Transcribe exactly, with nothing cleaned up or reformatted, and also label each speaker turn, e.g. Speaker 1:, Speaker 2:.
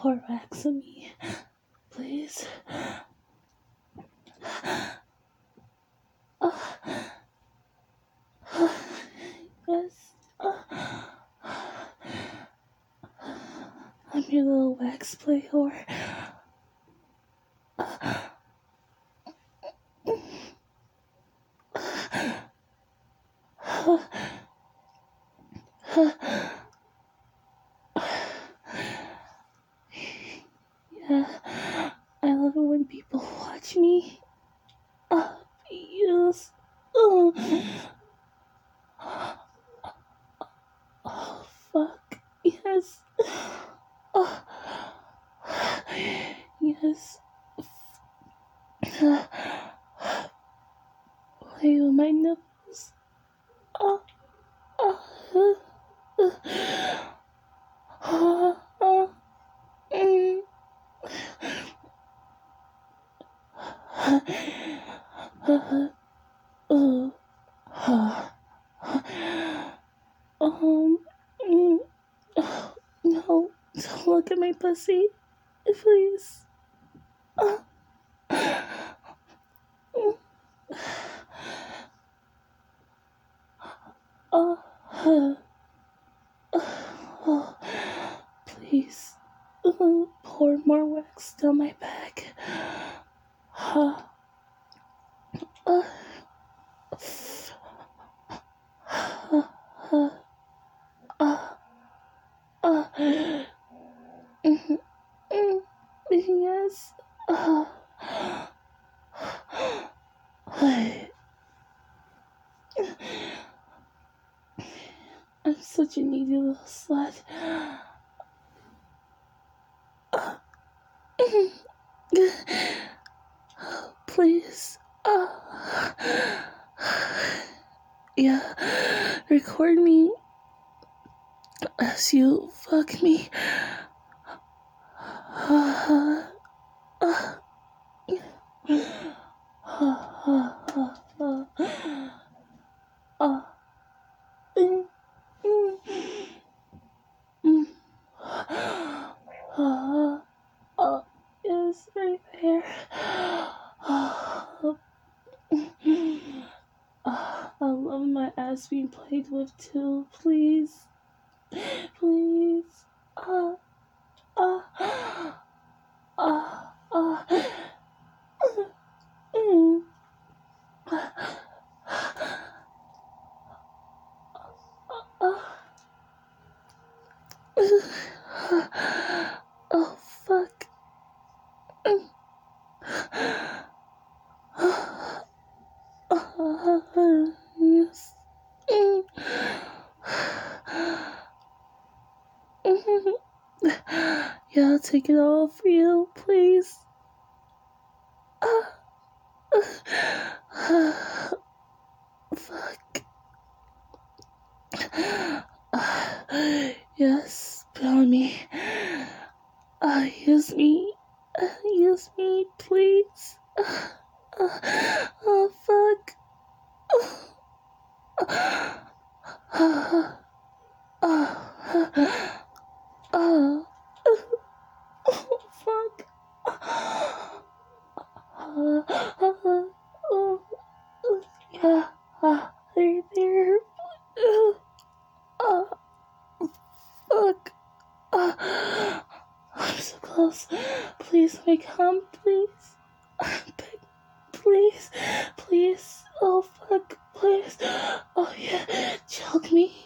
Speaker 1: pour wax on me, please. Uh, uh, yes. Uh, I'm your little wax play whore. Uh, uh, uh, yeah, I love it when people watch me. Uh, yes. Oh. Oh, fuck. Yes. Oh. Yes. Uh, play with my nipples. Oh. Oh. Uh, uh, uh, mm. Uh, uh, uh, um, mm, oh, no, don't look at my pussy, please. Uh, mm, uh, uh, oh, please, uh, pour more wax down my back. Uh, uh, uh, uh, uh, uh, mm, mm, yes, uh, I'm such a needy little slut. Uh, please, uh, yeah, record me as you fuck me. Uh, uh, uh, uh, uh, uh, mm, mm, mm. Uh, uh, yes, right there. Uh, uh, I love my ass being played with too. Please, please. Uh, uh, uh, uh, mm. Uh, oh, fuck. Mm. Uh, yes. Mm. Yeah, I'll take it all for you, please. Uh, uh, fuck. Uh, yes, put on me. Uh, use me. Uh, use me, please. Uh, uh, oh, fuck. Uh, uh, uh, uh, oh, fuck. Uh, uh, oh, yeah. Uh, there, there. Uh, uh, fuck. Uh, I'm so close. Please let me come, please. Please, please. Oh, fuck, please. Oh, yeah. Choke me.